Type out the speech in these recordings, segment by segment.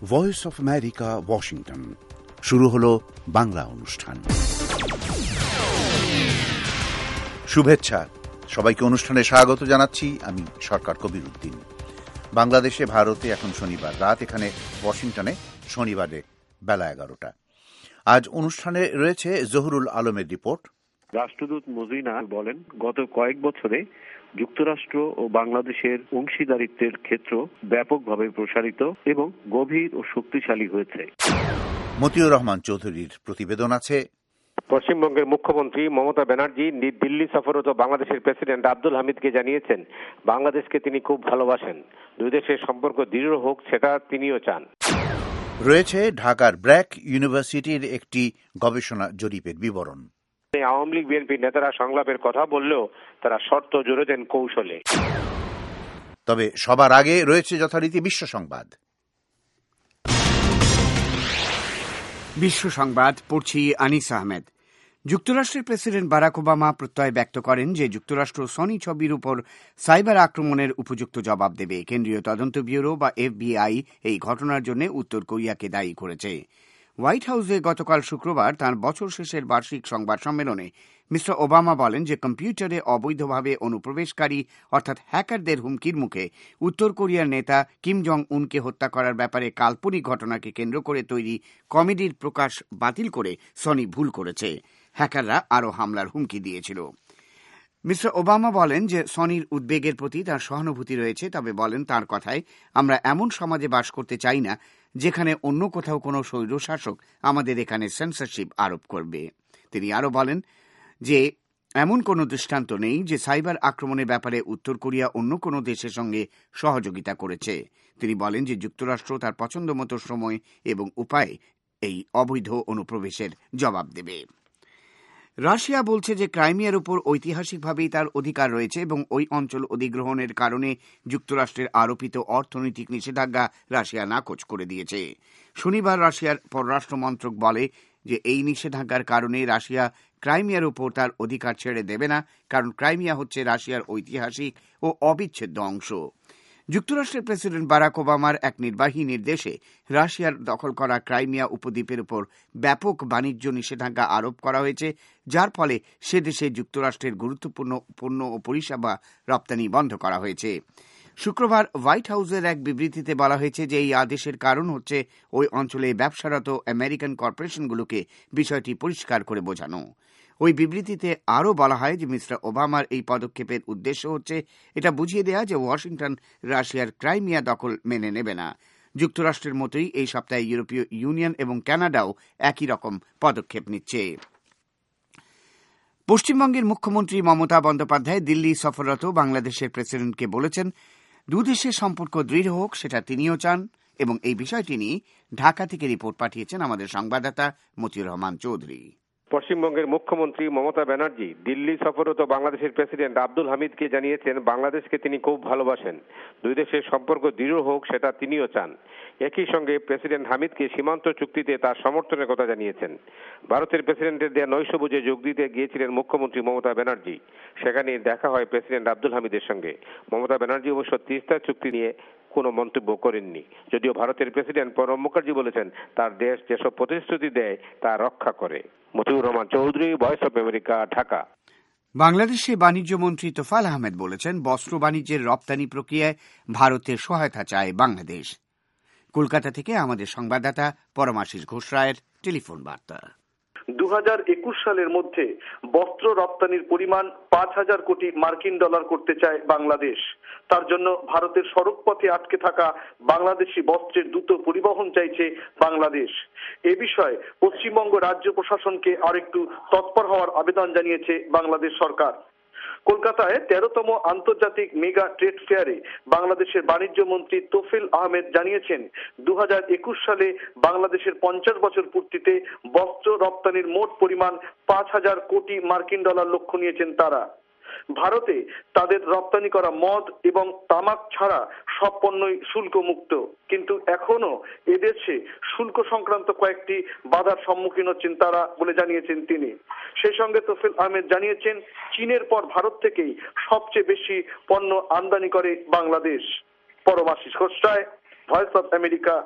Voice of America, Washington. শুরু হলো বাংলা অনুষ্ঠান। শুভেচ্ছা, সবাইকে অনুষ্ঠানে স্বাগত জানাচ্ছি। আমি সরকার কবির উদ্দিন। বাংলাদেশে, ভারতে এখন শনিবার রাত, এখানে ওয়াশিংটনে শনিবারে বেলা 11টা। আজ অনুষ্ঠানে রয়েছে জহুরুল আলমের রিপোর্ট। রাষ্ট্রদূত মজিনা বলেন, গত কয়েক বছরে যুক্তরাষ্ট্র ও বাংলাদেশের অংশীদারিত্বের ক্ষেত্র ব্যাপকভাবে প্রসারিত এবং গভীর ও শক্তিশালী হয়েছে। মতিউর রহমান চৌধুরীর প্রতিবেদন আছে। পশ্চিমবঙ্গের মুখ্যমন্ত্রী মমতা ব্যানার্জি দিল্লি সফররত বাংলাদেশের প্রেসিডেন্ট আব্দুল হামিদকে জানিয়েছেন বাংলাদেশকে তিনি খুব ভালোবাসেন, দুই দেশের সম্পর্ক দৃঢ় হোক সেটা তিনিও চান। রয়েছে ঢাকার ব্র্যাক ইউনিভার্সিটির একটি গবেষণা জরিপের বিবরণ। আওয়ামী লীগ বিএনপির নেতারা সংলাপের কথা বললেও তারা শর্ত জুড়ে দেন কৌশলে। তবে সবার আগে রয়েছে যথারীতি বিশ্ব সংবাদ। বিশ্ব সংবাদ পড়ছি আনিস আহমেদ। যুক্তরাষ্ট্রের প্রেসিডেন্ট বারাক ওবামা প্রত্যয় ব্যক্ত করেন যে যুক্তরাষ্ট্র সনি ছবির উপর সাইবার আক্রমণের উপযুক্ত জবাব দেবে। কেন্দ্রীয় তদন্ত ব্যুরো বা FBI এই ঘটনার জন্য উত্তর কোরিয়াকে দায়ী করেছে। হোয়াইট হাউসে গতকাল শুক্রবার তাঁর বছর শেষের বার্ষিক সংবাদ সম্মেলনে মিস্টার ওবামা বলেন যে কম্পিউটারে অবৈধভাবে অনুপ্রবেশকারী অর্থাৎ হ্যাকারদের হুমকির মুখে উত্তর কোরিয়ার নেতা কিম জং উনকে হত্যা করার ব্যাপারে কাল্পনিক ঘটনাকে কেন্দ্র করে তৈরি কমেডির প্রকাশ বাতিল করে সনি ভুল করেছে। হ্যাকাররা আরও হামলার হুমকি দিয়েছিল। মিস্টার ওবামা বলেন যে সনির উদ্বেগের প্রতি তাঁর সহানুভূতি রয়েছে, তবে বলেন তাঁর কথায়, আমরা এমন সমাজে বাস করতে চাই না যেখানে অন্য কোথাও কোনো স্বৈরশাসক আমাদের এখানে সেন্সরশিপ আরোপ করবে। তিনি আরও বলেন যে এমন কোনো দৃষ্টান্ত নেই যে সাইবার আক্রমণের ব্যাপারে উত্তর কোরিয়া অন্য কোনো দেশের সঙ্গে সহযোগিতা করেছে। তিনি বলেন যে যুক্তরাষ্ট্র তার পছন্দমতো সময় এবং উপায়ে এই অবৈধ অনুপ্রবেশের জবাব দেবে। রাশিয়া বলছে যে ক্রাইমিয়ার উপর ঐতিহাসিকভাবেই তার অধিকার রয়েছে এবং ওই অঞ্চল অধিগ্রহণের কারণে যুক্তরাষ্ট্রের আরোপিত অর্থনৈতিক নিষেধাজ্ঞা রাশিয়া নাকচ করে দিয়েছে। শনিবার রাশিয়ার পররাষ্ট্র মন্ত্রক বলে যে এই নিষেধাজ্ঞার কারণে রাশিয়া ক্রাইমিয়ার উপর তার অধিকার ছেড়ে দেবে না, কারণ ক্রাইমিয়া হচ্ছে রাশিয়ার ঐতিহাসিক ও অবিচ্ছেদ্য অংশ। যুক্তরাষ্ট্রের প্রেসিডেন্ট বারাক ওবামার এক নির্বাহী নির্দেশে রাশিয়ার দখল করা ক্রাইমিয়া উপদ্বীপের উপর ব্যাপক বাণিজ্য নিষেধাজ্ঞা আরোপ করা হয়েছে, যার ফলে সে দেশে যুক্তরাষ্ট্রের গুরুত্বপূর্ণ পণ্য ও পরিষেবা রপ্তানি বন্ধ করা হয়েছে। শুক্রবার হোয়াইট হাউসের এক বিবৃতিতে বলা হয়েছে যে এই আদেশের কারণ হচ্ছে ওই অঞ্চলে ব্যবসারত আমেরিকান কর্পোরেশনগুলোকে বিষয়টি পরিষ্কার করে বোঝানো। ওই বিবৃতিতে আরও বলা হয় যে মিস্টার ওবামার এই পদক্ষেপের উদ্দেশ্য হচ্ছে এটা বুঝিয়ে দেয়া যে ওয়াশিংটন রাশিয়ার ক্রাইমিয়া দখল মেনে নেবে না। যুক্তরাষ্ট্রের মতোই এই সপ্তাহে ইউরোপীয় ইউনিয়ন এবং কানাডাও একই রকম পদক্ষেপ নিচ্ছে। পশ্চিমবঙ্গের মুখ্যমন্ত্রী মমতা বন্দ্যোপাধ্যায় দিল্লি সফররত বাংলাদেশের প্রেসিডেন্টকে বলেছেন দুদেশের সম্পর্ক দৃঢ় হোক সেটা তিনিও চান, এবং এই বিষয়টি নিয়ে ঢাকা থেকে রিপোর্ট পাঠিয়েছেন আমাদের সংবাদদাতা মতিউর রহমান চৌধুরী। পশ্চিমবঙ্গের মুখ্যমন্ত্রী মমতা ব্যানার্জি দিল্লি সফররত বাংলাদেশের প্রেসিডেন্ট আব্দুল হামিদকে জানিয়েছেন বাংলাদেশকে তিনি খুব ভালোবাসেন, দুই দেশের সম্পর্ক দৃঢ় হোক সেটা তিনিও চান। একই সঙ্গে প্রেসিডেন্ট হামিদকে সীমান্ত চুক্তিতে তার সমর্থনের কথা জানিয়েছেন। ভারতের প্রেসিডেন্টের দেয়া নৈশভোজে যোগ দিতে গিয়েছিলেন মুখ্যমন্ত্রী মমতা ব্যানার্জি। সেখানে দেখা হয় প্রেসিডেন্ট আব্দুল হামিদের সঙ্গে। মমতা ব্যানার্জি অবশ্য তিস্তা চুক্তি নিয়ে কোনো মন্তব্য করেননি, যদিও ভারতের প্রেসিডেন্ট প্রণব মুখার্জি বলেছেন তার দেশ যেসব প্রতিশ্রুতি দেয় তা রক্ষা করে। Motiur Rahman Chowdhury, voice of America, Dhaka. বাংলাদেশে বাণিজ্য মন্ত্রী তোফায়েল আহমেদ বলেছেন বস্ত্র বাণিজ্যের রপ্তানি প্রক্রিয়ায় ভারতের সহায়তা চায় বাংলাদেশ। কলকাতা থেকে আমাদের সংবাদদাতা পরমাশিস ঘোষ রায়ের টেলিফোন বার্তা। 2021 সালের মধ্যে বস্ত্র রপ্তানির পরিমাণ 5,000 কোটি মার্কিন ডলার করতে চায় বাংলাদেশ। তার জন্য ভারতের সড়কপথে আটকে থাকা বাংলাদেশি বস্ত্রের দ্রুত পরিবহন চাইছে বাংলাদেশ। এ বিষয়ে পশ্চিমবঙ্গ রাজ্য প্রশাসনকে আরেকটু তৎপর হওয়ার আবেদন জানিয়েছে বাংলাদেশ সরকার। কলকাতায় 13তম আন্তর্জাতিক মেগা ট্রেড ফেয়ারে বাংলাদেশের বাণিজ্য মন্ত্রী তোফায়েল আহমেদ জানিয়েছেন 2021 সালে বাংলাদেশের 50 বছর পূর্তিতে বস্ত্র রপ্তানির মোট পরিমাণ 5,000 কোটি মার্কিন ডলার লক্ষ্য নিয়েছেন তারা। ভারতে তাদের রপ্তানি করা মদ এবং তামাক ছাড়া সব পণ্যই শুল্ক মুক্ত, কিন্তু এখনো এদেশে শুল্ক সংক্রান্ত কয়েকটি বাধার সম্মুখীন হচ্ছেন তারা বলে জানিয়েছেন তিনি। সেই সঙ্গে তোফায়েল আহমেদ জানিয়েছেন চীনের পর ভারত থেকেই সবচেয়ে বেশি পণ্য আমদানি করে Bangladesh. Paramashis Ghosh Roy, voice of America,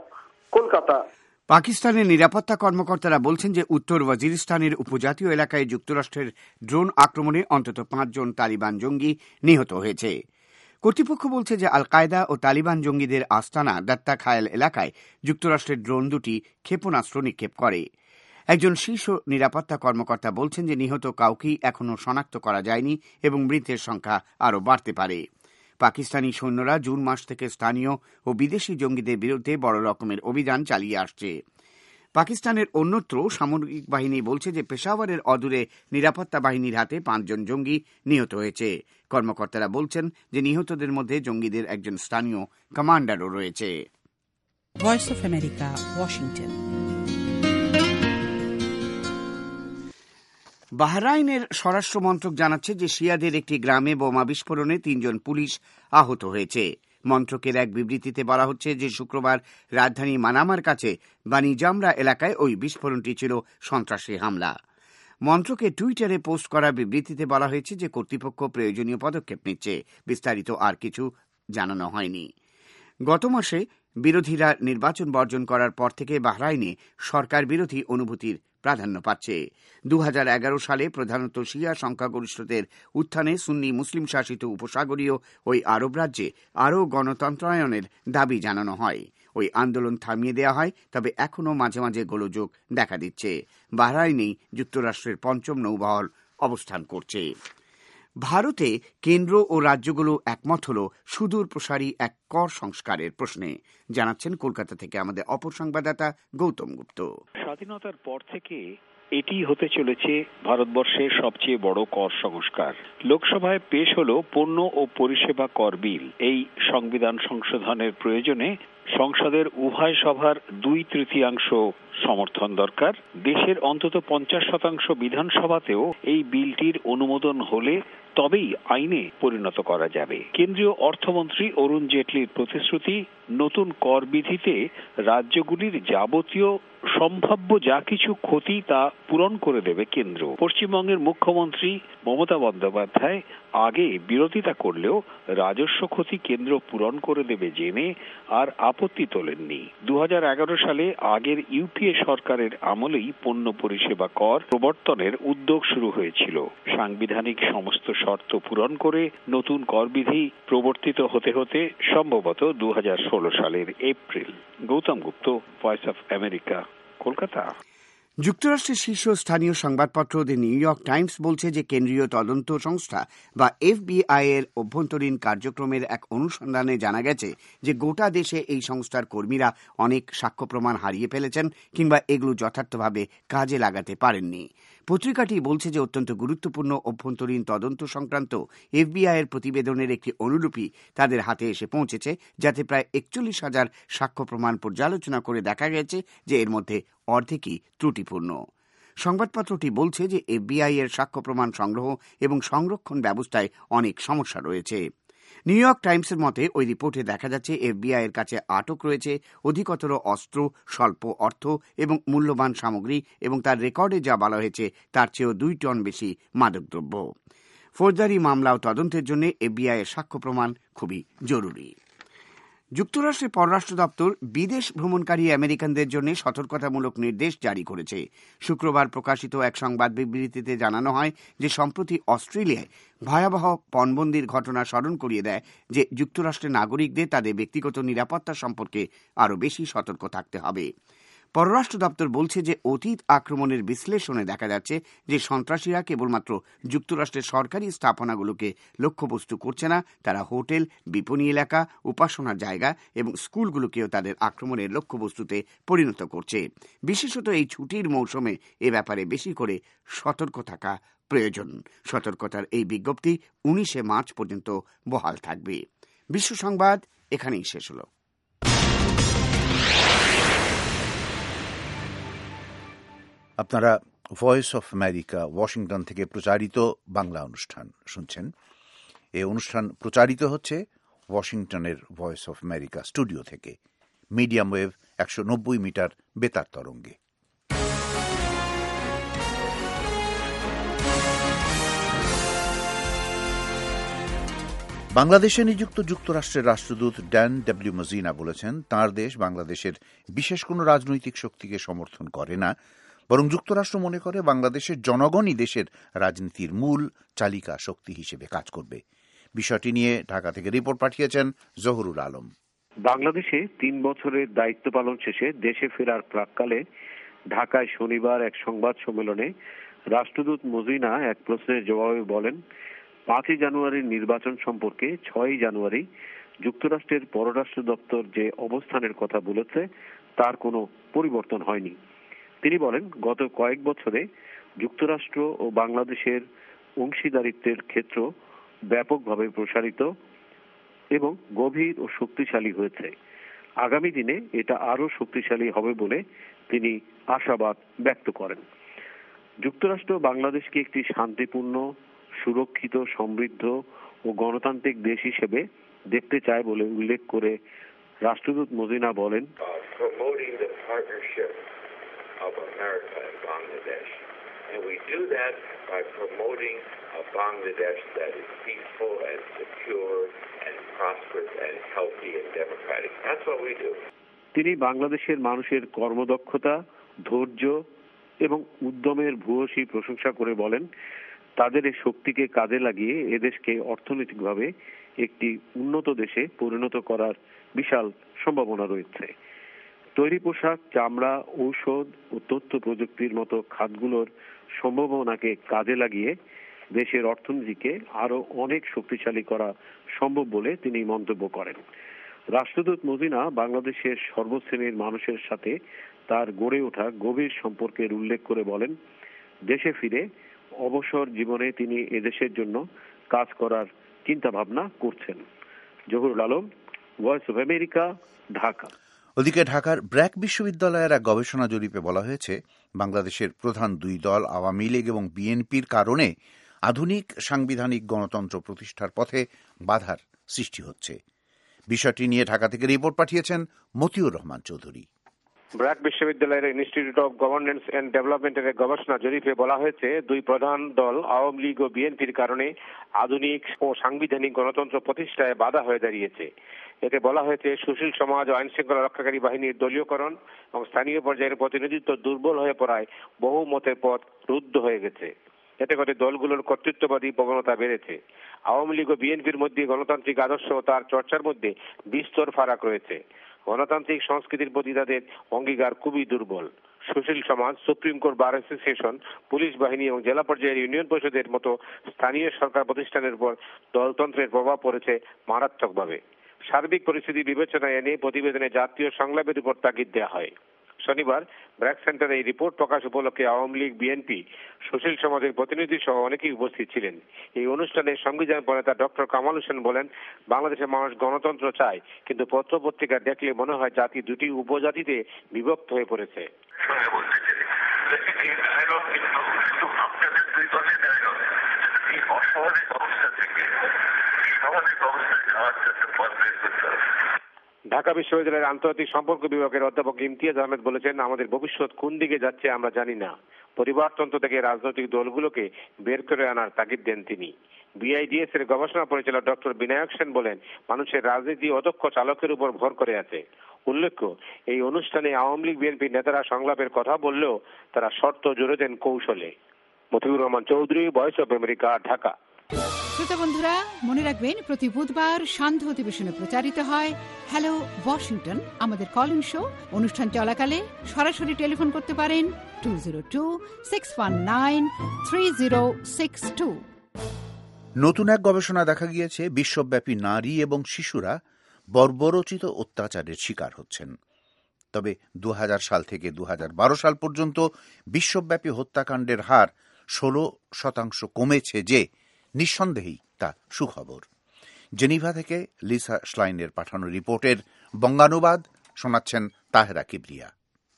Kolkata. পাকিস্তানের নিরাপত্তা কর্মকর্তারা বলছেন যে উত্তর ওয়াজিরিস্তানের উপজাতীয় এলাকায় যুক্তরাষ্ট্রের ড্রোন আক্রমণে অন্তত 5 জন তালিবান জঙ্গি নিহত হয়েছে। কর্তৃপক্ষ বলছে যে আল কায়দা ও তালিবান জঙ্গিদের আস্তানা দাত্তা খায়াল এলাকায় যুক্তরাষ্ট্রের ড্রোন দুটি ক্ষেপণাস্ত্র নিক্ষেপ করে। একজন শীর্ষ নিরাপত্তা কর্মকর্তা বলছেন যে নিহত কাউকেই এখনও শনাক্ত করা যায়নি এবং মৃতের সংখ্যা আরও বাড়তে পারে। পাকিস্তানি সৈন্যরা জুন মাস থেকে স্থানীয় ও বিদেশি জঙ্গিদের বিরুদ্ধে বড় রকমের অভিযান চালিয়ে আসছে। পাকিস্তানের অন্যত্র সামরিক বাহিনী বলছে যে পেশাওয়ারের অদূরে নিরাপত্তা বাহিনীর হাতে 5 জন জঙ্গি নিহত হয়েছে। কর্মকর্তারা বলছেন যে নিহতদের মধ্যে জঙ্গিদের একজন স্থানীয় কমান্ডারও রয়েছে। Voice of America, Washington. বাহরাইনের স্বরাষ্ট্র মন্ত্রক জানাচ্ছে যে শিয়াদের একটি গ্রামে বোমা বিস্ফোরণে 3 জন পুলিশ আহত হয়েছে। মন্ত্রকের এক বিবৃতিতে বলা হচ্ছে যে শুক্রবার রাজধানী মানামার কাছে বানি জামরা এলাকায় ওই বিস্ফোরণটি ছিল সন্ত্রাসী হামলা। মন্ত্রকের টুইটারে পোস্ট করা বিবৃতিতে বলা হয়েছে যে কর্তৃপক্ষ প্রয়োজনীয় পদক্ষেপ নিচ্ছে। বিস্তারিত আর কিছু জানানো হয়নি। গত মাসে বিরোধীরা নির্বাচন বর্জন করার পর থেকে বাহরাইনে সরকার বিরোধী অনুভূতির প্রাধান্য পাচ্ছে। 2011 সালে প্রধানত শিয়া সংখ্যাগরিষ্ঠদের উত্থানে সুন্নি মুসলিম শাসিত উপসাগরীয় ওই আরব রাজ্যে আরও গণতন্ত্রায়নের দাবি জানানো হয়। ওই আন্দোলন থামিয়ে দেওয়া হয়, তবে এখনও মাঝে মাঝে গোলযোগ দেখা দিচ্ছে। বাহরাইনেই যুক্তরাষ্ট্রের 5ম নৌবহর অবস্থান করছে। ভারতে কেন্দ্র ও রাজ্যগুলো একমত হল সুদূর প্রসারী এক কর সংস্কারের প্রশ্নে। জানাচ্ছেন কলকাতা থেকে আমাদের অপর সংবাদদাতা গৌতম গুপ্ত। স্বাধীনতার পর থেকে এটি হতে চলেছে ভারতবর্ষের সবচেয়ে বড় কর সংস্কার। লোকসভায় পেশ হল পণ্য ও পরিষেবা কর বিল। এই সংবিধান সংশোধনের প্রয়োজনে সংসদের উভয় সভার 2/3 সমর্থন দরকার। দেশের অন্তত 50% বিধানসভাতেও এই বিলটির অনুমোদন হলে তবেই আইনে পরিণত করা যাবে। কেন্দ্রীয় অর্থমন্ত্রী অরুণ জেটলির প্রতিশ্রুতি, নতুন কর বিধিতে রাজ্যগুলির যাবতীয় সম্ভাব্য যা কিছু ক্ষতি তা পূরণ করে দেবে কেন্দ্র। পশ্চিমবঙ্গের মুখ্যমন্ত্রী মমতা বন্দ্যোপাধ্যায় আগে বিরোধিতা করলেও রাজস্ব ক্ষতি কেন্দ্র পূরণ করে দেবে জেনে আর আপত্তি তোলেননি। 2011 সালে আগের ইউপিএ সরকারের আমলেই পণ্য পরিষেবা কর প্রবর্তনের উদ্যোগ শুরু হয়েছিল। সাংবিধানিক সমস্ত শর্ত পূরণ করে নতুন কর বিধি প্রবর্তিত হতে হতে সম্ভবত 2016 সালের April. Gautam Gupta, voice of America, Kolkata. যুক্তরাষ্ট্রের শীর্ষ স্থানীয় সংবাদপত্র দ্য নিউ ইয়র্ক টাইমস বলছে যে কেন্দ্রীয় তদন্ত সংস্থা বা FBI এর অভ্যন্তরীণ কার্যক্রমের এক অনুসন্ধানে জানা গেছে যে গোটা দেশে এই সংস্থার কর্মীরা অনেক সাক্ষ্য প্রমাণ হারিয়ে ফেলেছেন কিংবা এগুলো যথার্থভাবে কাজে লাগাতে পারেননি। পত্রিকাটি বলছে যে অত্যন্ত গুরুত্বপূর্ণ অভ্যন্তরীণ তদন্ত সংক্রান্ত FBI এর প্রতিবেদনের একটি অনুলিপি তাদের হাতে এসে পৌঁছেছে, যাতে প্রায় 41,000 সাক্ষ্য প্রমাণ পর্যালোচনা করে দেখা গেছে যে এর মধ্যে অর্ধেকই ত্রুটিপূর্ণ। সংবাদপত্রটি বলছে যে FBI এর সাক্ষ্য প্রমাণ সংগ্রহ এবং সংরক্ষণ ব্যবস্থায় অনেক সমস্যা রয়েছে। নিউ ইয়র্ক টাইমসের মতে ওই রিপোর্টে দেখা যাচ্ছে FBI এর কাছে আটক রয়েছে অধিকতর অস্ত্র, স্বল্প অর্থ এবং মূল্যবান সামগ্রী এবং তার রেকর্ডে যা বলা হয়েছে তার চেয়েও 2 টন বেশি মাদকদ্রব্য। ফৌজদারি মামলা ও তদন্তের জন্য FBI এর সাক্ষ্য প্রমাণ খুবই জরুরি। যুক্তরাষ্ট্রের পররাষ্ট্র দপ্তর বিদেশ ভ্রমণকারী আমেরিকানদের জন্য সতর্কতামূলক নির্দেশ জারি করেছে। শুক্রবার প্রকাশিত এক সংবাদ বিবৃতিতে জানানো হয় যে সম্প্রতি অস্ট্রেলিয়ায় ভয়াবহ পণবন্দির ঘটনা স্মরণ করিয়ে দেয় যে যুক্তরাষ্ট্রের নাগরিকদের তাদের ব্যক্তিগত নিরাপত্তা সম্পর্কে আরও বেশি সতর্ক থাকতে হবে। পররাষ্ট্র দপ্তর বলছে যে অতীত আক্রমণের বিশ্লেষণে দেখা যাচ্ছে যে সন্ত্রাসীরা কেবলমাত্র যুক্তরাষ্ট্রের সরকারি স্থাপনাগুলোকে লক্ষ্যবস্তু করছে না, তারা হোটেল, বিপণী এলাকা, উপাসনার জায়গা এবং স্কুলগুলোকেও তাদের আক্রমণের লক্ষ্যবস্তুতে পরিণত করছে। বিশেষত এই ছুটির মৌসুমে এ ব্যাপারে বেশি করে সতর্ক থাকা প্রয়োজন। সতর্কতার এই বিজ্ঞপ্তি 19 মার্চ পর্যন্ত বহাল থাকবে। বিশ্ব সংবাদ এখানেই শেষ হলো। আপনারা ভয়েস অফ আমেরিকা ওয়াশিংটন থেকে প্রচারিত বাংলা অনুষ্ঠান শুনছেন। এই অনুষ্ঠান প্রচারিত হচ্ছে ওয়াশিংটনের ভয়েস অফ আমেরিকা স্টুডিও থেকে মিডিয়াম ওয়েভ 190 মিটার বেতার তরঙ্গে। বাংলাদেশে নিযুক্ত যুক্তরাষ্ট্রের রাষ্ট্রদূত ড্যান ডব্লিউ মজিনা বলেছেন, তাঁর দেশ বাংলাদেশের বিশেষ কোনো রাজনৈতিক শক্তিকে সমর্থন করে না, বরং যুক্তরাষ্ট্র মনে করে বাংলাদেশের জনগণই দেশের রাজনীতির মূল চালিকা শক্তি হিসেবে কাজ করবে। বিষয়টি নিয়ে ঢাকা থেকে রিপোর্ট পাঠিয়েছেন জহুরুল আলম। বাংলাদেশে ৩ বছরের দায়িত্ব পালন শেষে দেশে ফেরার প্রাক্কালে ঢাকায় শনিবার এক সংবাদ সম্মেলনে রাষ্ট্রদূত মজিনা এক প্রশ্নের জবাবে বলেন, ৫ই জানুয়ারির নির্বাচন সম্পর্কে ৬ই জানুয়ারি যুক্তরাষ্ট্রের পররাষ্ট্র দপ্তর যে অবস্থানের কথা বলেছে তার কোনো পরিবর্তন হয়নি। তিনি বলেন, গত কয়েক বছরে যুক্তরাষ্ট্র ও বাংলাদেশের অংশীদারিত্বের ক্ষেত্র ব্যাপকভাবে প্রসারিত এবং গভীর ও শক্তিশালী হয়েছে। আগামী দিনে এটা আরো শক্তিশালী হবে বলে তিনি আশাবাদ ব্যক্ত করেন। যুক্তরাষ্ট্র বাংলাদেশকে একটি শান্তিপূর্ণ, সুরক্ষিত, সমৃদ্ধ ও গণতান্ত্রিক দেশ হিসেবে দেখতে চায় বলে উল্লেখ করে রাষ্ট্রদূত মজিনা বলেন, of America and Bangladesh. And we do that by promoting a Bangladesh that is peaceful and secure and prosperous and healthy and democratic. That's what we do. তিনি বাংলাদেশের মানুষের কর্মদক্ষতা, ধৈর্য এবং উদ্যমের ভূয়সী প্রশংসা করে বলেন, তাদের এই শক্তিকে কাজে লাগিয়ে এদেশকে অর্থনৈতিকভাবে একটি উন্নত দেশে পরিণত করার বিশাল সম্ভাবনা রয়েছে। তৈরি পোশাক, চামড়া, ঔষধ ও তথ্য প্রযুক্তির মতো খাতগুলোর সম্ভাবনাকে কাজে লাগিয়ে দেশের অর্থনীতিকে আরো অনেক শক্তিশালী করা সম্ভব বলে তিনি মন্তব্য করেন। রাষ্ট্রদূত মজিনা বাংলাদেশের সর্বশ্রেণীর মানুষের সাথে তার গড়ে ওঠা গভীর সম্পর্কের উল্লেখ করে বলেন, দেশে ফিরে অবসর জীবনে তিনি এদেশের জন্য কাজ করার চিন্তা ভাবনা করছেন। Zahurul Alam, voice of America, Dhaka. ওদিকে ঢাকার ব্র্যাক বিশ্ববিদ্যালয়ের এক গবেষণা জরিপে বলা হয়েছে, বাংলাদেশের প্রধান দুই দল আওয়ামী লীগ এবং বিএনপির কারণে আধুনিক সাংবিধানিক গণতন্ত্র প্রতিষ্ঠার পথে বাধার সৃষ্টি হচ্ছে। বিষয়টি নিয়ে ঢাকা থেকে রিপোর্ট পাঠিয়েছেন মতিউর রহমান চৌধুরী। ব্র্যাক বিশ্ববিদ্যালয়ের ইনস্টিটিউট অব গভর্নেন্স এন্ড ডেভেলপমেন্টের এক গবেষণা জরিপে বলা হয়েছে, দুই প্রধান দল আওয়ামী লীগ ও বিএনপির কারণে আধুনিক ও সাংবিধানিক গণতন্ত্র প্রতিষ্ঠায় বাধা হয়ে দাঁড়িয়েছে। এতে বলা হয়েছে, সুশীল সমাজ ও আইন শৃঙ্খলা রক্ষাকারী বাহিনীর দলীয়করণ এবং স্থানীয় পর্যায়ের প্রতিনিধিত্ব দুর্বল হয়ে পড়ায় বহু মতের পথ রুদ্ধ হয়ে গেছে। এতে করে দলগুলোর কর্তৃত্ববাদী প্রবণতা বেড়েছে। আওয়ামী লীগ ও বিএনপির মধ্যে গণতান্ত্রিক আদর্শ ও তার চর্চার মধ্যে বিস্তর ফারাক রয়েছে। গণতান্ত্রিক সংস্কৃতির প্রতি তাদের অঙ্গীকার খুবই দুর্বল। সুশীল সমাজ, supreme court, bar association, police বাহিনী এবং জেলা পর্যায়ের ইউনিয়ন পরিষদের মতো স্থানীয় সরকার প্রতিষ্ঠানের উপর দলতন্ত্রের প্রভাব পড়েছে মারাত্মকভাবে। সার্বিক পরিস্থিতি বিবেচনায় এনে প্রতিবেদনে জাতীয় সংলাপের উপর তাগিদ দেওয়া হয়। শনিবার ব্র্যাক সেন্টারে এই রিপোর্ট প্রকাশ উপলক্ষে আওয়ামী লীগ, বিএনপি, সুশীল সমাজের প্রতিনিধি সহ অনেকেই উপস্থিত ছিলেন। এই অনুষ্ঠানে সংবিধান প্রণেতা ডক্টর কামাল হোসেন বলেন, বাংলাদেশের মানুষ গণতন্ত্র চায়, কিন্তু পত্র পত্রিকা দেখলে মনে হয় জাতি দুটি উপজাতিতে বিভক্ত হয়ে পড়েছে। ঢাকা বিশ্ববিদ্যালয়ের আন্তর্জাতিক সম্পর্ক বিভাগের অধ্যাপক ইমতিয়াজ আহমেদ বলেছেন, আমাদের ভবিষ্যৎ কোন দিকে যাচ্ছে আমরা জানি না। পরিবারতন্ত্র থেকে রাজনৈতিক দলগুলোকে বের করে আনার তাগিদ দেন তিনি। বিআইডিএস এর গবেষণা পরিচালক ডক্টর বিনায়ক সেন বলেন, মানুষের রাজনীতি অদক্ষ চালকের উপর ভর করে আছে। উল্লেখ্য, এই অনুষ্ঠানে আওয়ামী লীগ, বিএনপির নেতারা সংলাপের কথা বললেও তারা শর্ত জুড়ে দেন কৌশলে। Motiur Rahman Chowdhury, voice of America, Dhaka. শ্রোতা বন্ধুরা, মনে রাখবেন, প্রতি বুধবার সান্ধ্য অধিবেশনে প্রচারিত হয় হ্যালো ওয়াশিংটন, আমাদের কল ইন শো। অনুষ্ঠান চলাকালে সরাসরি টেলিফোন করতে পারেন 202-619-3062। নতুন এক গবেষণা দেখা গিয়েছে, বিশ্বব্যাপী নারী এবং শিশুরা বর্বরোচিত অত্যাচারের শিকার হচ্ছেন। তবে 2000 সাল থেকে 2012 সাল পর্যন্ত বিশ্বব্যাপী হত্যাকাণ্ডের হার 16% কমেছে, যে নিঃসন্দেহেই তা সুখবর। জেনিভা থেকে লিসা শ্লাইনের পাঠানো রিপোর্টের বঙ্গানুবাদ শোনাচ্ছেন তাহেরা কিবরিয়া।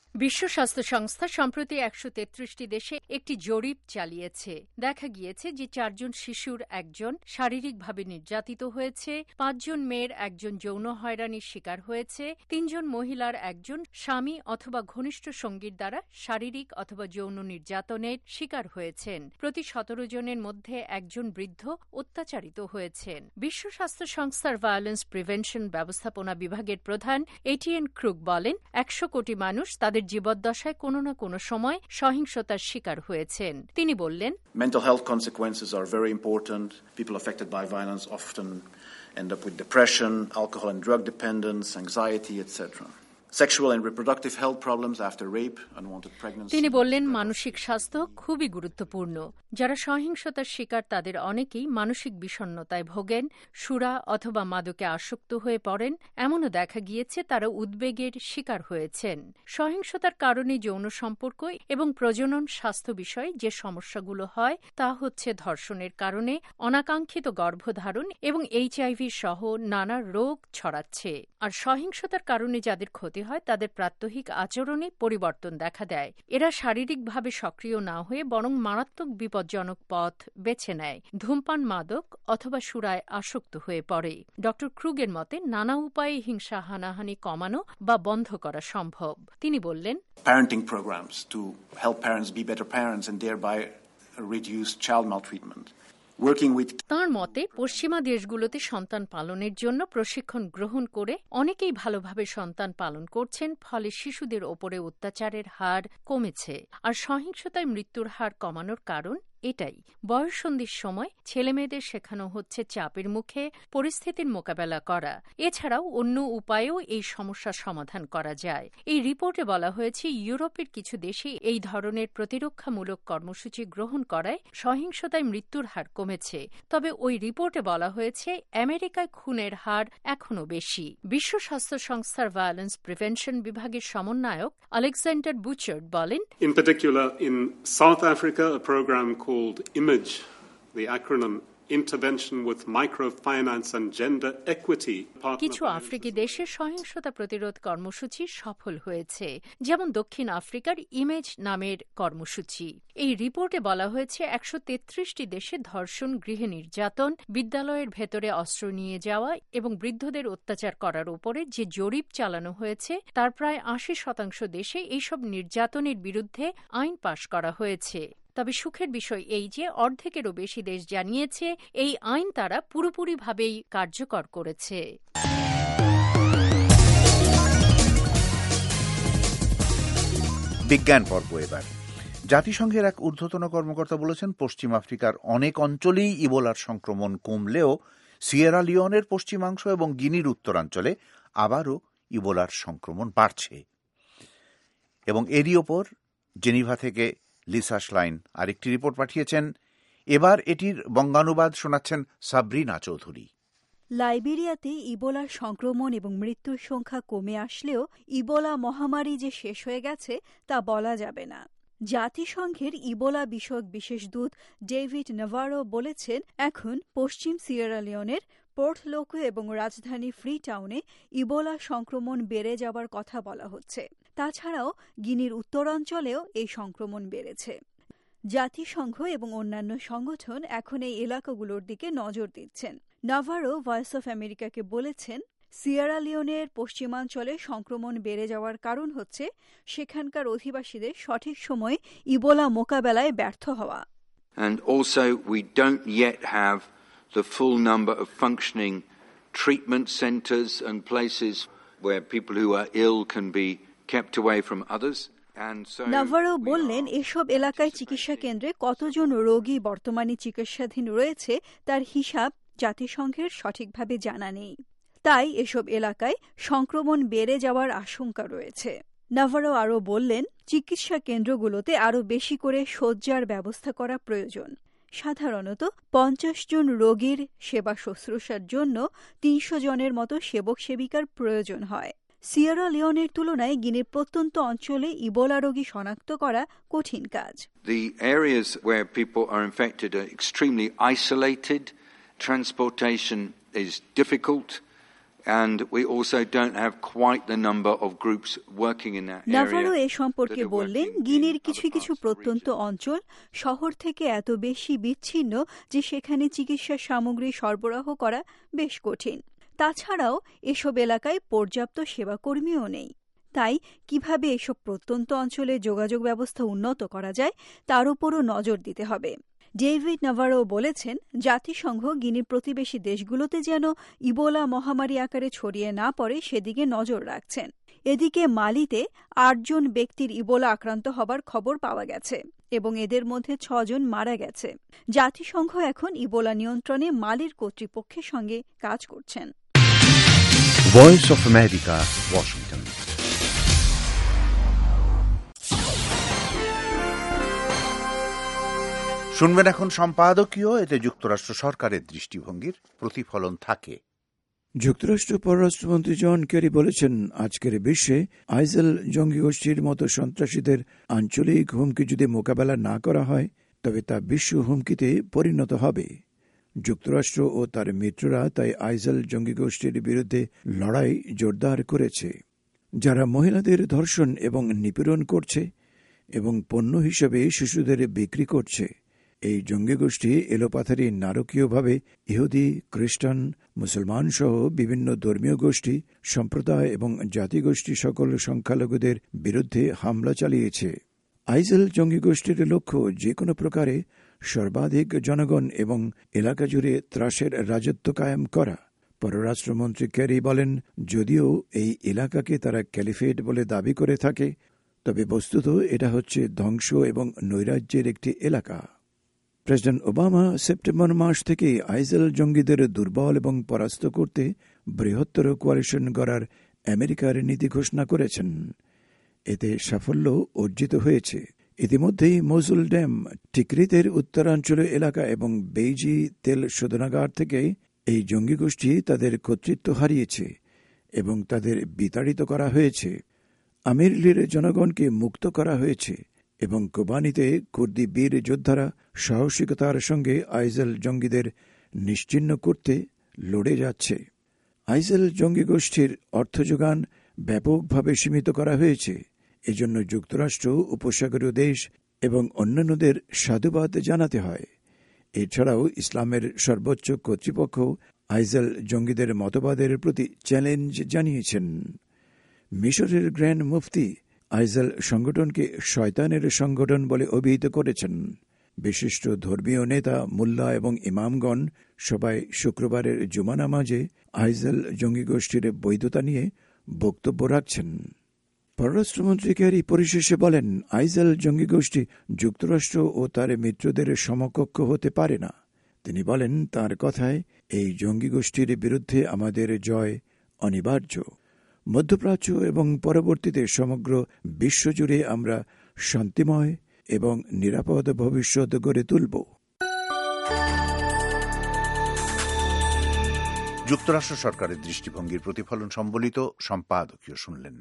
বিশ্ব স্বাস্থ্য সংস্থা সম্প্রতি 133টি দেশে একটি জরিপ চালিয়েছে। দেখা গিয়েছে যে 4 জন শিশুর একজন শারীরিকভাবে নির্যাতিত হয়েছে, 5 জন মেয়ের একজন যৌন হয়রানির শিকার হয়েছে, 3 জন মহিলার একজন স্বামী অথবা ঘনিষ্ঠ সঙ্গীর দ্বারা শারীরিক অথবা যৌন নির্যাতনের শিকার হয়েছেন। প্রতি 17 জনের মধ্যে একজন বৃদ্ধ অত্যাচারিত হয়েছেন। বিশ্ব স্বাস্থ্য সংস্থার ভায়োলেন্স প্রিভেনশন ব্যবস্থাপনা বিভাগের প্রধান এটিএন ক্রুগ বলেন, 100 কোটি মানুষ তাদের জীবদ্দশায় কোনো না কোনো সময় সহিংসতার শিকার হয়েছেন। তিনি বললেন, Mental health consequences are very important. People affected by violence often end up with depression, alcohol and drug dependence, anxiety, etc. Sexual and reproductive health problems after rape, unwanted pregnancy. তিনি বললেন, মানসিক স্বাস্থ্য খুবই গুরুত্বপূর্ণ। যারা সহিংসতার শিকার তাদের অনেকেই মানসিক বিষণ্ণতায় ভোগেন, সুরা অথবা মাদকে আসক্ত হয়ে পড়েন। এমনও দেখা গিয়েছে তারা উদ্বেগের শিকার হয়েছেন। সহিংসতার কারণে যৌন সম্পর্ক এবং প্রজনন স্বাস্থ্য বিষয়ে যে সমস্যাগুলো হয় তা হচ্ছে ধর্ষণের কারণে অনাকাঙ্ক্ষিত গর্ভধারণ এবং HIV সহ নানা রোগ ছড়াচ্ছে। আর সহিংসতার কারণে যাদের ক্ষতি হয় তাদের প্রাত্যহিক আচরণে পরিবর্তন দেখা দেয়। এরা শারীরিকভাবে সক্রিয় না হয়ে বরং মারাত্মক বিপজ্জনক পথ বেছে নেয়, ধূমপান, মাদক অথবা সুরায় আসক্ত হয়ে পড়ে। ড. ক্রুগের মতে নানা উপায়ে হিংসা হানাহানি কমানো বা বন্ধ করা সম্ভব। তিনি বললেন, Parenting programs to help parents be better parents and thereby reduce child maltreatment. তাঁর মতে পশ্চিমা দেশগুলোতে সন্তান পালনের জন্য প্রশিক্ষণ গ্রহণ করে অনেকেই ভালোভাবে সন্তান পালন করছেন, ফলে শিশুদের ওপরে অত্যাচারের হার কমেছে। আর সহিংসতায় মৃত্যুর হার কমানোর কারণ এটাই। বয়ঃসন্ধির সময় ছেলেমেয়েদের শেখানো হচ্ছে চাপের মুখে পরিস্থিতির মোকাবেলা করা। এছাড়াও অন্য উপায়েও এই সমস্যার সমাধান করা যায়। এই রিপোর্টে বলা হয়েছে, ইউরোপের কিছু দেশে এই ধরনের প্রতিরক্ষামূলক কর্মসূচি গ্রহণ করায় সহিংসতায় মৃত্যুর হার কমেছে। তবে ওই রিপোর্টে বলা হয়েছে আমেরিকায় খুনের হার এখনও বেশি। বিশ্ব স্বাস্থ্য সংস্থার ভায়োলেন্স প্রিভেনশন বিভাগের সমন্বয়ক আলেকজান্ডার বুচার্ড বলেন, In particular, in South Africa, a program called IMAGE, the acronym Intervention with Microfinance and Gender Equity. কিছু আফ্রিকি দেশে সহিংসতা প্রতিরোধ কর্মসূচি সফল হয়েছে, যেমন দক্ষিণ আফ্রিকার ইমেজ নামের কর্মসূচি। এই রিপোর্টে বলা হয়েছে 133টি দেশে ধর্ষণ, গৃহ নির্যাতন, বিদ্যালয়ের ভেতরে অস্ত্র নিয়ে যাওয়া এবং বৃদ্ধদের অত্যাচার করার উপরে যে জরিপ চালানো হয়েছে তার প্রায় 80% দেশে এইসব নির্যাতনের বিরুদ্ধে আইন পাশ করা হয়েছে। তবে সুখের বিষয় এই যে অর্ধেকেরও বেশি দেশ জানিয়েছে এই আইন তারা পুরোপুরিভাবেই কার্যকর করেছে। বিজ্ঞান পর্ব এবার। জাতিসংঘের এক ঊর্ধ্বতন কর্মকর্তা বলেছেন, পশ্চিম আফ্রিকার অনেক অঞ্চলেই ইবোলার সংক্রমণ কমলেও সিয়েরা লিওনের পশ্চিমাংশ এবং গিনির উত্তরাঞ্চলে আবারও ইবোলার সংক্রমণ বাড়ছে। এবং এরই ওপর জেনিভা থেকে লিসা শ্লাইন আরেকটি রিপোর্ট পাঠিয়েছেন। এবার এটির বঙ্গানুবাদ শোনাচ্ছেন সাবরিনা চৌধুরী। লাইবেরিয়াতে ইবোলার সংক্রমণ এবং মৃত্যুর সংখ্যা কমে আসলেও ইবোলা মহামারী যে শেষ হয়ে গেছে তা বলা যাবে না। জাতিসংঘের ইবোলা বিষয়ক বিশেষ দূত ডেভিড নাভারো বলেছেন, এখন পশ্চিম সিয়েরা লিওনের পোর্ট লোকো এবং রাজধানী ফ্রি টাউনে ইবোলা সংক্রমণ বেড়ে যাবার কথা বলা হচ্ছে। তাছাড়াও গিনির উত্তরাঞ্চলেও এই সংক্রমণ বেড়েছে। জাতিসংঘ এবং অন্যান্য সংগঠন এখন এই এলাকাগুলোর দিকে নজর দিচ্ছেন। নাভারো ভয়েস অফ আমেরিকাকে বলেছেন, সিয়েরা লিওনের পশ্চিমাঞ্চলে সংক্রমণ বেড়ে যাওয়ার কারণ হচ্ছে সেখানকার অধিবাসীদের সঠিক সময়ে ইবোলা মোকাবেলায় ব্যর্থ হওয়া। And also we don't yet have the full number of functioning treatment centers and places where people who are ill can be kept away from others. Navarro বললেন, এসব এলাকায় চিকিৎসা কেন্দ্রে কতজন রোগী বর্তমানে চিকিৎসাধীন রয়েছে তার হিসাব জাতিসংঘের সঠিকভাবে জানা নেই। তাই এসব এলাকায় সংক্রমণ বেড়ে যাওয়ার আশঙ্কা রয়েছে। নাভারো আরও বললেন, চিকিৎসা কেন্দ্রগুলোতে আরও বেশি করে শয্যার ব্যবস্থা করা প্রয়োজন। সাধারণত 50 জন রোগীর সেবা শুশ্রূষার জন্য 300 জনের মতো সেবক সেবিকার প্রয়োজন হয়। সিয়েরা লিওনের তুলনায় গিনির প্রত্যন্ত অঞ্চলে ইবোলা রোগী শনাক্ত করা কঠিন কাজ। The areas where people are infected are extremely isolated. Transportation is difficult. And we also don't have quite the number of groups working in that area. Navarro এ সম্পর্কে বললেন, গিনির কিছু কিছু প্রত্যন্ত অঞ্চল শহর থেকে এত বেশি বিচ্ছিন্ন যে সেখানে চিকিৎসা সামগ্রী সরবরাহ করা বেশ কঠিন। তাছাড়াও এসব এলাকায় পর্যাপ্ত সেবাকর্মীও নেই। তাই কিভাবে এসব প্রত্যন্ত অঞ্চলে যোগাযোগ ব্যবস্থা উন্নত করা যায় তার উপরও নজর দিতে হবে। ডেভিড নাভারো বলেছেন, জাতিসংঘ গিনির প্রতিবেশী দেশগুলোতে যেন ইবোলা মহামারী আকারে ছড়িয়ে না পড়ে সেদিকে নজর রাখছেন। এদিকে মালিতে ৮ জন ব্যক্তির ইবোলা আক্রান্ত হবার খবর পাওয়া গেছে এবং এদের মধ্যে ৬ জন মারা গেছে। জাতিসংঘ এখন ইবোলা নিয়ন্ত্রণে মালির কর্তৃপক্ষের সঙ্গে কাজ করছেন। Voice of America, Washington. শুনবেন এখন সম্পাদকীয়। এতে যুক্তরাষ্ট্র সরকারের দৃষ্টিভঙ্গির প্রতিফলন থাকে। যুক্তরাষ্ট্র পররাষ্ট্রমন্ত্রী জন কেরি বলেছেন, আজকের বিশ্বে আইসিল জঙ্গি গোষ্ঠীর মতো সন্ত্রাসীদের আঞ্চলিক হুমকি যদি মোকাবেলা না করা হয় তবে তা বিশ্ব হুমকিতে পরিণত হবে। যুক্তরাষ্ট্র ও তার মিত্ররা তাই আইসিল জঙ্গি গোষ্ঠীর বিরুদ্ধে লড়াই জোরদার করেছে, যারা মহিলাদের ধর্ষণ এবং নিপীড়ন করছে এবং পণ্য হিসেবে শিশুদের বিক্রি করছে। এই জঙ্গি গোষ্ঠী এলোপাথারি নারকীয়ভাবে ইহুদি, খ্রিস্টান, মুসলমান সহ বিভিন্ন ধর্মীয় গোষ্ঠী, সম্প্রদায় এবং জাতিগোষ্ঠী সকল সংখ্যালঘুদের বিরুদ্ধে হামলা চালিয়েছে। আইসিল জঙ্গি গোষ্ঠীর লক্ষ্য যে কোনো প্রকারে সর্বাধিক জনগণ এবং এলাকা জুড়ে ত্রাসের রাজত্ব কায়েম করা। পররাষ্ট্রমন্ত্রী কেরি বলেন, যদিও এই এলাকাকে তারা ক্যালিফেট বলে দাবি করে থাকে, তবে বস্তুত এটা হচ্ছে ধ্বংস এবং নৈরাজ্যের একটি এলাকা। প্রেসিডেন্ট ওবামা সেপ্টেম্বর মাস থেকে আইসিল জঙ্গিদের দুর্বল এবং পরাস্ত করতে বৃহত্তর কোয়ালিশন গড়ার আমেরিকার নীতি ঘোষণা করেছেন। এতে সাফল্য অর্জিত হয়েছে। ইতিমধ্যেই মসুল ড্যাম, টিকরিতের উত্তরাঞ্চলীয় এলাকা এবং বেইজি তেল শোধনাগার থেকে এই জঙ্গি গোষ্ঠী তাদের কর্তৃত্ব হারিয়েছে এবং তাদের বিতাড়িত করা হয়েছে। আমিরলির জনগণকে মুক্ত করা হয়েছে এবং কোবানিতে কুর্দি বীর যোদ্ধারা সাহসিকতার সঙ্গে আইসিল জঙ্গিদের নিশ্চিহ্ন করতে লড়ে যাচ্ছে। আইসিল জঙ্গি গোষ্ঠীর অর্থ যোগান ব্যাপকভাবে সীমিত করা হয়েছে। এজন্য যুক্তরাষ্ট্র, উপসাগরীয় দেশ এবং অন্যান্যদের সাধুবাদ জানাতে হয়। এছাড়াও ইসলামের সর্বোচ্চ কর্তৃপক্ষ আইসিল জঙ্গিদের মতবাদের প্রতি চ্যালেঞ্জ জানিয়েছেন। মিশরের গ্র্যান্ড মুফতি আইসিল সংগঠনকে শয়তানের সংগঠন বলে অভিহিত করেছেন। বিশিষ্ট ধর্মীয় নেতা, মুল্লা এবং ইমামগণ সবাই শুক্রবারের জুমা নামাজে আইসিল জঙ্গি গোষ্ঠীর বৈধতা নিয়ে বক্তব্য রাখছেন। পররাষ্ট্রমন্ত্রী কেরি পরিশেষে বলেন, আইসিল জঙ্গি গোষ্ঠী যুক্তরাষ্ট্র ও তার মিত্রদের সমকক্ষ হতে পারে না। তিনি বলেন, তার কথায়, এই জঙ্গি গোষ্ঠীর বিরুদ্ধে আমাদের জয় অনিবার্য। মধ্যপ্রাচ্য এবং পরবর্তীতে সমগ্র বিশ্বজুড়ে আমরা শান্তিময় এবং নিরাপদ ভবিষ্যৎ গড়ে তুলব। যুক্তরাষ্ট্র সরকারের দৃষ্টিভঙ্গির প্রতিফলন সম্বলিত সম্পাদকীয় শুনলেন।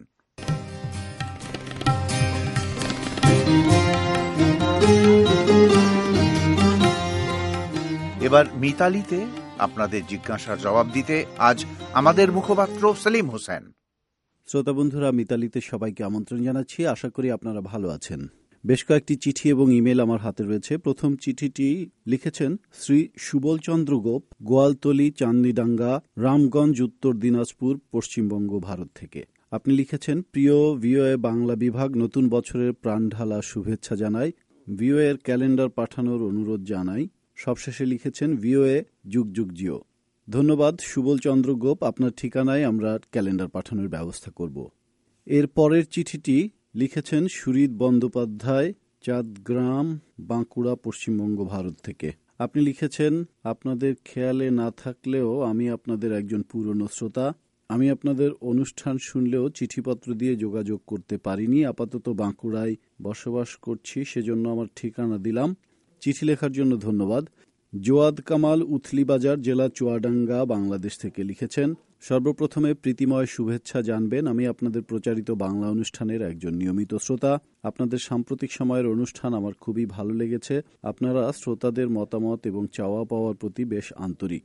এবার মিতালিতে আপনাদের জিজ্ঞাসার জবাব দিতে আজ আমাদের মুখপাত্র সেলিম হোসেন। শ্রোতা বন্ধুরা, মিতালিতে সবাইকে আমন্ত্রণ জানাচ্ছি। আশা করি আপনারা ভালো আছেন। বেশ কয়েকটি চিঠি এবং ইমেল আমার হাতে রয়েছে। প্রথম চিঠিটি লিখেছেন শ্রী সুবল চন্দ্র গোপ, গোয়ালতলী, চান্দিডাঙ্গা, রামগঞ্জ, উত্তর দিনাজপুর, পশ্চিমবঙ্গ, ভারত থেকে। আপনি লিখেছেন, প্রিয় ভিওএ বাংলা বিভাগ, নতুন বছরের প্রাণঢালা শুভেচ্ছা জানাই। ভিওএ এর ক্যালেন্ডার পাঠানোর অনুরোধ জানাই। সবশেষে লিখেছেন, ভিওএ যুগ যুগ জিও। ধন্যবাদ সুবল চন্দ্র গোপ, আপনার ঠিকানায় আমরা ক্যালেন্ডার পাঠানোর ব্যবস্থা করব। এর পরের চিঠিটি লিখেছেন সুরিত বন্দ্যোপাধ্যায়, চাঁদগ্রাম, বাঁকুড়া, পশ্চিমবঙ্গ, ভারত থেকে। আপনি লিখেছেন, আপনাদের খেয়ালে না থাকলেও আমি আপনাদের একজন পুরনো শ্রোতা। আমি আপনাদের অনুষ্ঠান শুনলেও চিঠিপত্র দিয়ে যোগাযোগ করতে পারিনি। আপাতত বাঁকুড়ায় বসবাস করছি, সেজন্য আমার ঠিকানা দিলাম। চিঠি লেখার জন্য ধন্যবাদ। জোয়াদ কামাল, উথলিবাজার জেলা, চুয়াডাঙ্গা, বাংলাদেশ থেকে লিখেছেন, সর্বপ্রথমে প্রীতিময় শুভেচ্ছা জানবেন। আমি আপনাদের প্রচারিত বাংলা অনুষ্ঠানের একজন নিয়মিত শ্রোতা। আপনাদের সাম্প্রতিক সময়ের অনুষ্ঠান আমার খুবই ভালো লেগেছে। আপনারা শ্রোতাদের মতামত এবং চাওয়া পাওয়ার প্রতি বেশ আন্তরিক।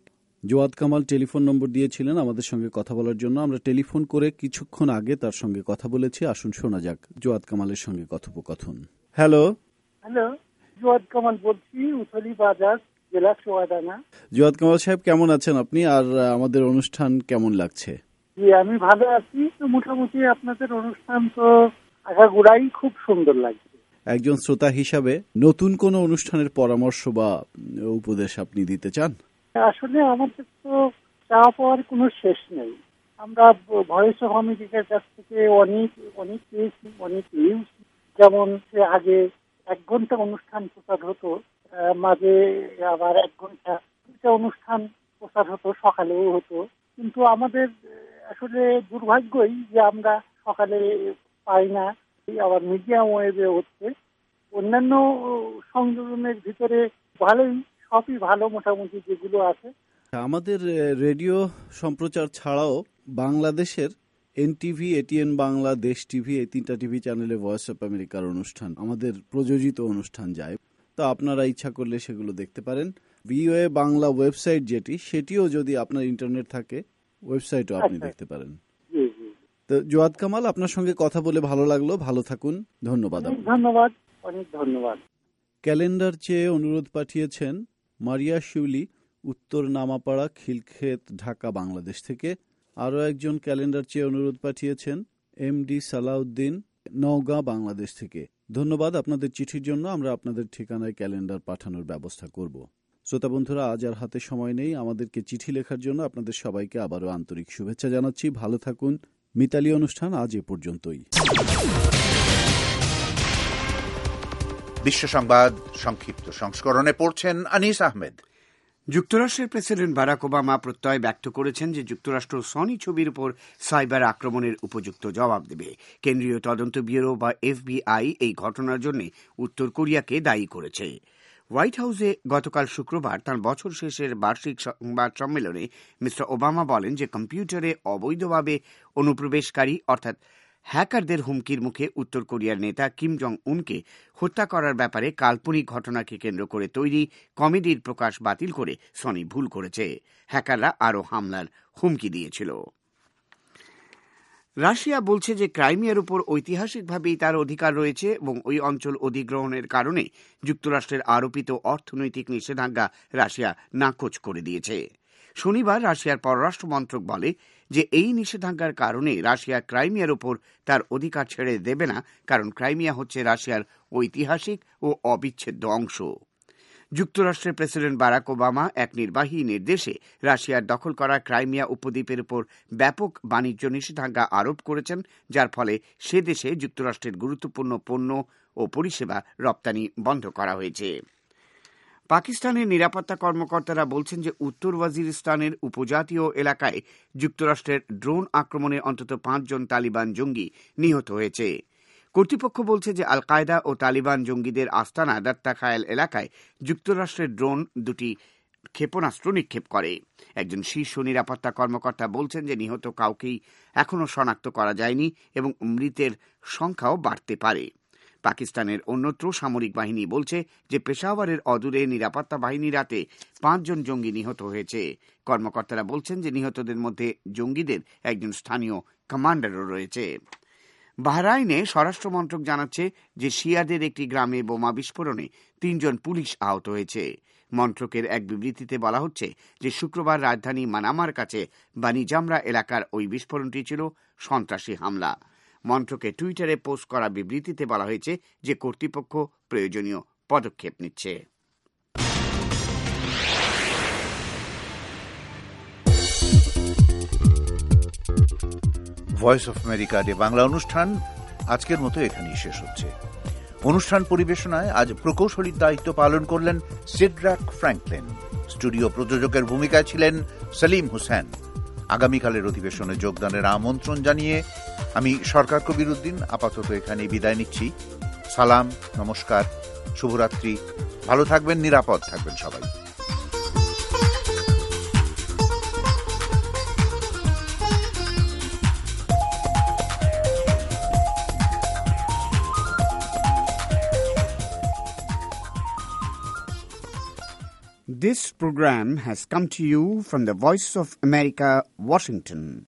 জোয়াদ কামাল টেলিফোন নম্বর দিয়েছিলেন আমাদের সঙ্গে কথা বলার জন্য। আমরা টেলিফোন করে কিছুক্ষণ আগে তার সঙ্গে কথা বলেছি। আসুন শোনা যাক জোয়াদ কামালের সঙ্গে কথোপকথন। হ্যালো, জোয়াদ কামাল বলছি, উথলি বাজার, জেলা সোয়াদানা। জোয়াদ কামাল সাহেব, কেমন আছেন আপনি? আর আমাদের অনুষ্ঠান কেমন লাগছে? জি, আমি ভালো আছি। তো মোটামুটি আপনাদের অনুষ্ঠান তো আগাগোড়াই খুব সুন্দর লাগছে। একজন শ্রোতা হিসাবে নতুন কোন অনুষ্ঠানের পরামর্শ বা উপদেশ আপনি দিতে চান? আসলে আমাদের তো চাওয়া পাওয়ার কোনো শেষ নেই। আমরা ভয়েস অফ আমেরিকার কাছ থেকে অনেক পেয়েছি, অনেক নিউজ। যেমন আগে 1 ঘন্টা অনুষ্ঠান প্রচার হতো, মাঝে আবার 1 ঘন্টা অনুষ্ঠান প্রচার হতো, সকালেও হতো। কিন্তু আমাদের আসলে দুর্ভাগ্যই যে আমরা সকালে পাই না, আবার মিডিয়াম ওয়েবে হচ্ছে। অন্যান্য সংযোজনের ভিতরে ভালোই, সবই ভালো মোটামুটি যেগুলো আছে। আমাদের রেডিও সম্প্রচার ছাড়াও বাংলাদেশের এনটিভি, এটিএন বাংলা, দেশ টিভি, এই 3টা টিভি চ্যানেলে ভয়েস অফ আমেরিকার অনুষ্ঠান, আমাদের প্রযোজিত অনুষ্ঠান যায়। তো আপনারা ইচ্ছা করলে সেগুলো দেখতে পারেন। ভিওএ বাংলা ওয়েবসাইট যেটি, সেটিও যদি আপনার ইন্টারনেট থাকে, ওয়েবসাইটও আপনি দেখতে পারেন। তো জোয়াদ কামাল, আপনার সঙ্গে কথা বলে ভালো লাগলো। ভালো থাকুন। ধন্যবাদ। ধন্যবাদ, অনেক ধন্যবাদ। ক্যালেন্ডার চেয়ে অনুরোধ পাঠিয়েছেন মারিয়া শিউলি, উত্তর নামাপাড়া, খিলক্ষেত, ঢাকা, বাংলাদেশ থেকে। আরও একজন ক্যালেন্ডার চেয়ে অনুরোধ পাঠিয়েছেন এমডি সালাউদ্দিন, নওগাঁ, বাংলাদেশ থেকে। ধন্যবাদ আপনাদের চিঠির জন্য। আমরা আপনাদের ঠিকানায় ক্যালেন্ডার পাঠানোর ব্যবস্থা করব। শ্রোতা বন্ধুরা, আজ আর হাতে সময় নেই আমাদেরকে চিঠি লেখার জন্য। আপনাদের সবাইকে আবারও আন্তরিক শুভেচ্ছা জানাচ্ছি। ভালো থাকুন। মিতালি অনুষ্ঠান আজ এ পর্যন্তই। বিশ্ব সংবাদ সংক্ষিপ্ত সংস্করণে পড়ছেন আনিস আহমেদ। যুক্তরাষ্ট্রের প্রেসিডেন্ট বারাক ওবামা প্রত্যয় ব্যক্ত করেছেন যে যুক্তরাষ্ট্র সনি ছবির উপর সাইবার আক্রমণের উপযুক্ত জবাব দেবে। কেন্দ্রীয় তদন্ত ব্যুরো বা FBI এই ঘটনার জন্য উত্তর কোরিয়াকে দায়ী করেছে। হোয়াইট হাউসে গতকাল শুক্রবার তাঁর বছর শেষের বার্ষিক সংবাদ সম্মেলনে মিস্টার ওবামা বলেন যে কম্পিউটারে অবৈধভাবে অনুপ্রবেশকারী অর্থাৎ হ্যাকারদের হুমকির মুখে উত্তর কোরিয়ার নেতা কিম জং উনকে হত্যা করার ব্যাপারে কাল্পনিক ঘটনাকে কেন্দ্র করে তৈরি কমেডির প্রকাশ বাতিল করে সনি ভুল করেছে। হ্যাকাররা আরও হামলার হুমকি দিয়েছিল। রাশিয়া বলছে যে ক্রাইমিয়ার উপর ঐতিহাসিকভাবেই তার অধিকার রয়েছে এবং ওই অঞ্চল অধিগ্রহণের কারণে যুক্তরাষ্ট্রের আরোপিত অর্থনৈতিক নিষেধাজ্ঞা রাশিয়া নাকচ করে দিয়েছে। শনিবার রাশিয়ার পররাষ্ট্র মন্ত্রক বলে যে এই নিষেধাজ্ঞার কারণে রাশিয়া ক্রাইমিয়ার উপর তার অধিকার ছেড়ে দেবে না, কারণ ক্রাইমিয়া হচ্ছে রাশিয়ার ঐতিহাসিক ও অবিচ্ছেদ্য অংশ। যুক্তরাষ্ট্রের প্রেসিডেন্ট বারাক ওবামা এক নির্বাহী নির্দেশে রাশিয়ার দখল করা ক্রাইমিয়া উপদ্বীপের উপর ব্যাপক বাণিজ্য নিষেধাজ্ঞা আরোপ করেছেন, যার ফলে সে দেশে যুক্তরাষ্ট্রের গুরুত্বপূর্ণ পণ্য ও পরিষেবা রপ্তানি বন্ধ করা হয়েছে। পাকিস্তানের নিরাপত্তা কর্মকর্তারা বলছেন যে উত্তর ওয়াজিরিস্তানের উপজাতীয় এলাকায় যুক্তরাষ্ট্রের ড্রোন আক্রমণে অন্তত 5 জন তালিবান জঙ্গি নিহত হয়েছে। কর্তৃপক্ষ বলছে যে আল কায়দা ও তালিবান জঙ্গিদের আস্তানা দাত্তা খায়াল এলাকায় যুক্তরাষ্ট্রের ড্রোন 2টি ক্ষেপণাস্ত্র নিক্ষেপ করে। একজন শীর্ষ নিরাপত্তা কর্মকর্তা বলছেন যে নিহত কাউকেই এখনও শনাক্ত করা যায়নি এবং মৃতের সংখ্যাও বাড়তে পারে। পাকিস্তানের অন্যত্র সামরিক বাহিনী বলছে যে পেশাওয়ারের অদূরে নিরাপত্তা বাহিনী রাতে 5 জন জঙ্গি নিহত হয়েছে। কর্মকর্তারা বলছেন যে নিহতদের মধ্যে জঙ্গিদের একজন স্থানীয় কমান্ডারও রয়েছে। বাহরাইনে স্বরাষ্ট্র মন্ত্রক জানাচ্ছে যে শিয়াদের একটি গ্রামে বোমা বিস্ফোরণে 3 জন পুলিশ আহত হয়েছে। মন্ত্রকের এক বিবৃতিতে বলা হচ্ছে যে শুক্রবার রাজধানী মানামার কাছে বানি জামরা এলাকার ওই বিস্ফোরণটি ছিল সন্ত্রাসী হামলা। মন্ত্রকে টুইটারে পোস্ট করা বিবৃতিতে বলা হয়েছে যে কর্তৃপক্ষ প্রয়োজনীয় পদক্ষেপ নিচ্ছে। ভয়েস অফ আমেরিকার বাংলা অনুষ্ঠান আজকের মতো এখানেই শেষ হচ্ছে। অনুষ্ঠান পরিবেশনায় আজ প্রকৌশলীর দায়িত্ব পালন করলেন সিডরাক ফ্র্যাঙ্কলিন। স্টুডিও প্রযোজকের ভূমিকায় ছিলেন সলিম হোসেন। আগামীকালের অধিবেশনে যোগদানের আমন্ত্রণ জানিয়ে আমি সরকার কবির উদ্দিন আপাতত এখানে বিদায় নিচ্ছি। সালাম, নমস্কার, শুভরাত্রি। ভালো থাকবেন, নিরাপদ থাকবেন সবাই। This program has come to you from the Voice of America, Washington.